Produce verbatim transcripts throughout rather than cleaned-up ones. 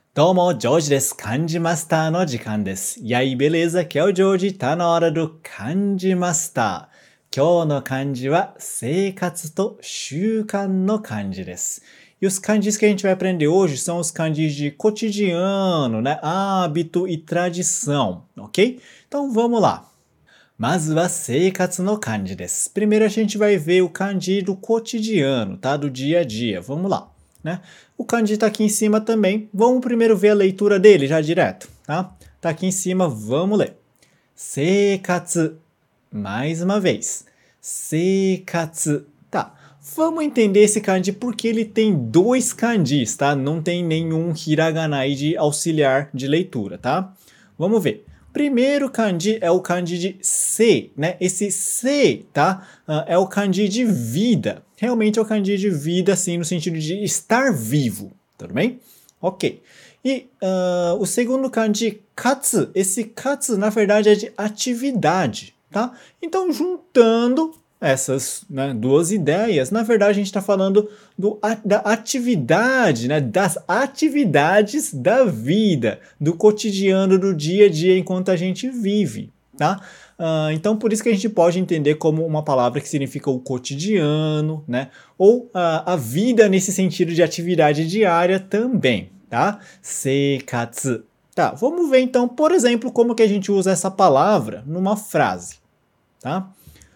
どうも、ジョージです。漢字マスターの時間です。E aí, beleza? Aqui é o Joji, tá na hora do 漢字マスター。今日の漢字は生活と習慣の漢字です。E os kanjis que a gente vai aprender hoje são os kanjis de cotidiano, né? Hábito e tradição, ok? Então vamos lá. まずは生活の漢字です。Primeiro a gente vai ver o kanji do cotidiano, tá? Do dia a dia. Vamos lá, né? O kanji está aqui em cima também. Vamos primeiro ver a leitura dele já direto, tá? Tá aqui em cima, vamos ler. 生活. Mais uma vez. 生活. Tá. Vamos entender esse kanji porque ele tem dois kanjis, tá? Não tem nenhum hiragana aí de auxiliar de leitura, tá? Vamos ver. Primeiro kanji é o kanji de se, né? Esse se, tá? Uh, é o kanji de vida. Realmente é o kanji de vida, assim, no sentido de estar vivo. Tudo bem? Ok. E uh, o segundo kanji, katsu. Esse katsu, na verdade, é de atividade, tá? Então, juntando essas, né, duas ideias, na verdade, a gente está falando do, a, da atividade, né, das atividades da vida, do cotidiano, do dia a dia enquanto a gente vive, tá? Uh, então, por isso que a gente pode entender como uma palavra que significa o cotidiano, né, ou uh, a vida nesse sentido de atividade diária também, tá? Seikatsu. Tá, vamos ver então, por exemplo, como que a gente usa essa palavra numa frase, tá?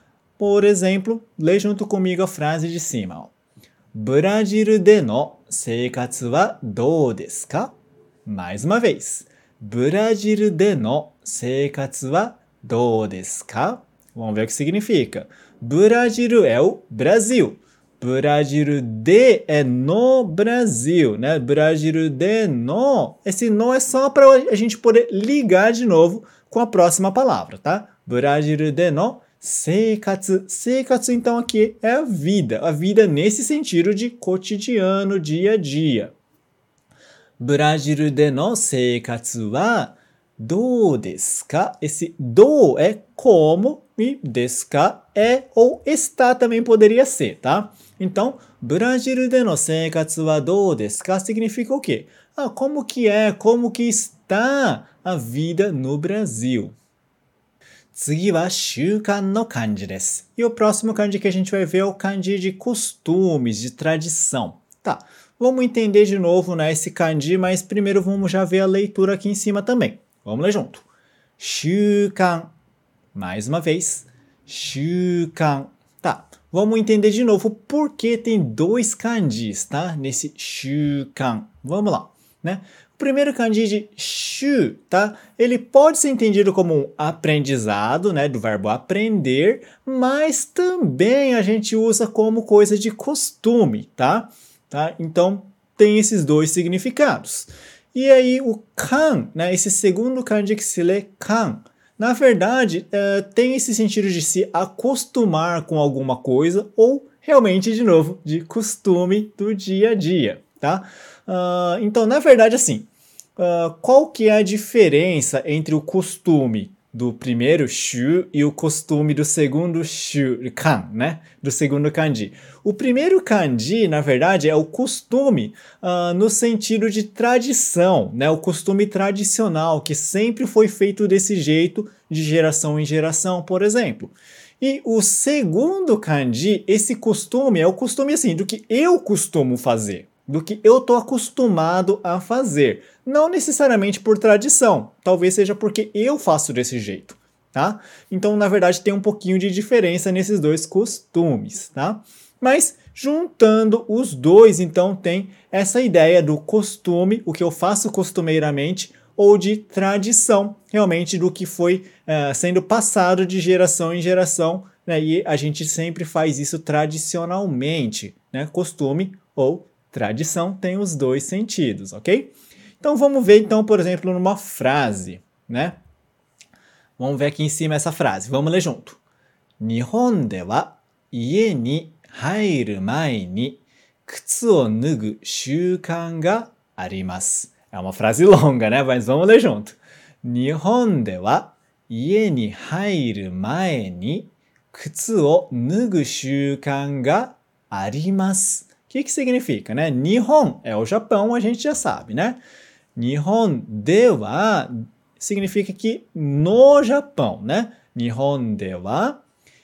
Por exemplo, lê junto comigo a frase de cima. ブラジルでの生活はどうですか? Mais uma vez. ブラジルでの生活はどうですか? Vamos ver o que significa. Brasil é o Brasil. Brasil de é no Brasil, né? Brasil de no. Esse no é só para a gente poder ligar de novo com a próxima palavra, tá? Brasil de no seikatsu. Seikatsu, então, aqui é a vida. A vida nesse sentido de cotidiano, dia a dia. Brasil de no seikatsu wa dou desu ka? Esse do é como e desu ka é ou está também poderia ser, tá? Então, Brasil de no seikatsu wa dou desu ka significa o quê? Ah, como que é, como que está a vida no Brasil? 次は習慣の漢字です。E o próximo kanji que a gente vai ver é o kanji de costumes, de tradição. Tá, vamos entender de novo, né, esse kanji, mas primeiro vamos já ver a leitura aqui em cima também. Vamos ler junto. 習慣. Mais uma vez. 習慣. Tá, vamos entender de novo por que tem dois kanjis, tá? Nesse 習慣. Vamos lá, né? O primeiro kanji de shu, tá? Ele pode ser entendido como um aprendizado, né? Do verbo aprender, mas também a gente usa como coisa de costume, tá? Tá? Então, tem esses dois significados. E aí, o kan, né? Esse segundo kanji que se lê kan, na verdade, é, tem esse sentido de se acostumar com alguma coisa ou, realmente, de novo, de costume do dia a dia, tá? Uh, então, na verdade, assim, uh, qual que é a diferença entre o costume do primeiro shu e o costume do segundo shu, kan, né? Do segundo kanji. O primeiro kanji, na verdade, é o costume uh, no sentido de tradição, né? O costume tradicional, que sempre foi feito desse jeito, de geração em geração, por exemplo. E o segundo kanji, esse costume, é o costume, assim, do que eu costumo fazer. Do que eu estou acostumado a fazer. Não necessariamente por tradição. Talvez seja porque eu faço desse jeito, tá? Então, na verdade, tem um pouquinho de diferença nesses dois costumes, tá? Mas, juntando os dois, então, tem essa ideia do costume, o que eu faço costumeiramente, ou de tradição, realmente, do que foi uh, sendo passado de geração em geração, né? E a gente sempre faz isso tradicionalmente, né? Costume ou tradição tem os dois sentidos, ok? Então vamos ver, então, por exemplo, numa frase, né? Vamos ver aqui em cima essa frase. Vamos ler junto. 日本では家に入る前に靴を脱ぐ習慣があります。É uma frase longa, né? Mas vamos ler junto. 日本では家に入る前に靴を脱ぐ習慣があります。O que que significa, né? Nihon é o Japão, a gente já sabe, né? Nihon de wa significa que no Japão, né? Nihon de wa,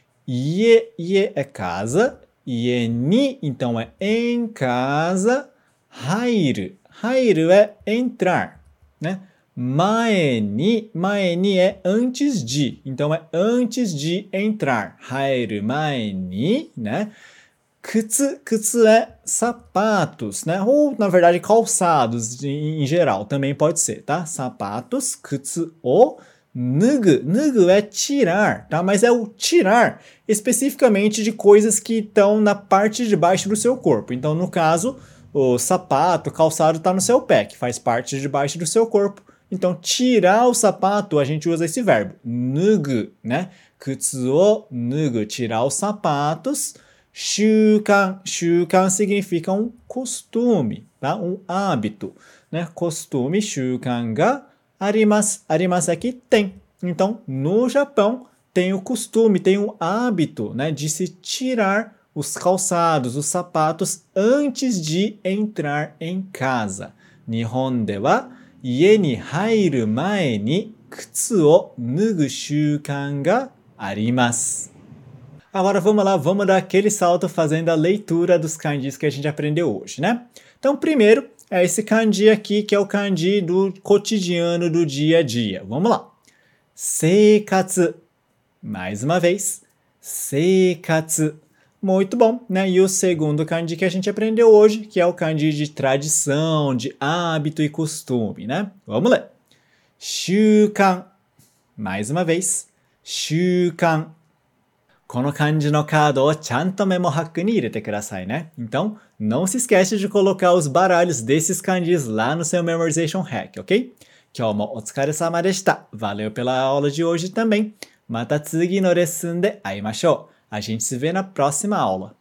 ie, ie é casa, ie ni, então é em casa, hairu, hairu é entrar, né? Mae ni, mae ni é antes de, então é antes de entrar, hairu mae ni, né? Kutsu, kutsu é sapatos, né? Ou, na verdade, calçados em, em geral, também pode ser, tá? Sapatos, kutsu o nugu. Nugu é tirar, tá? Mas é o tirar especificamente de coisas que estão na parte de baixo do seu corpo. Então, no caso, o sapato, o calçado está no seu pé, que faz parte de baixo do seu corpo. Então, tirar o sapato, a gente usa esse verbo, nugu, né? Kutsu o nugu, tirar os sapatos. Shukan, shukan significa um costume, tá? Um hábito, né? Costume, shukan ga arimasu. Arimasu aqui tem. Então, no Japão, tem o costume, tem o hábito, né? De se tirar os calçados, os sapatos, antes de entrar em casa. Nihon de wa, ie ni hairu mae ni kutsu o nugu shukan ga arimasu. Agora vamos lá, vamos dar aquele salto fazendo a leitura dos kanjis que a gente aprendeu hoje, né? Então, primeiro é esse kanji aqui, que é o kanji do cotidiano, do dia a dia. Vamos lá. Seikatsu. Mais uma vez. Seikatsu. Muito bom, né? E o segundo kanji que a gente aprendeu hoje, que é o kanji de tradição, de hábito e costume, né? Vamos ler. Shukan. Mais uma vez. Shukan. この漢字のカードをちゃんとメモハックに入れてくださいね。Então, não se esquece de colocar os baralhos desses kanjis lá no seu memorization hack, ok? 今日もお疲れ様でした。Valeu pela aula de hoje também. また次のレッスンで会いましょう。A gente se vê na próxima aula.